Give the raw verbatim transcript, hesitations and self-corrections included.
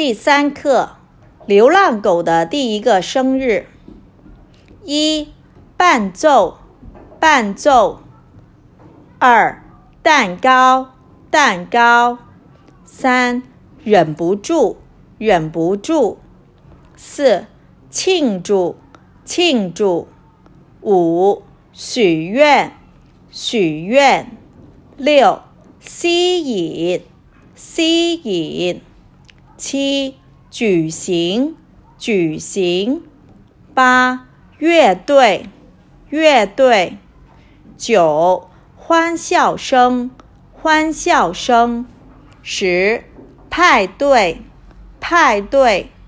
第三课，流浪狗的第一个生日。一、伴奏，伴奏。二、蛋糕，蛋糕。三、忍不住，忍不住。四、庆祝，庆祝。五、许愿，许愿。六、吸引，吸引。七、举行，举行。八、乐队，乐队。九、欢笑声，欢笑声。十、派对，派对。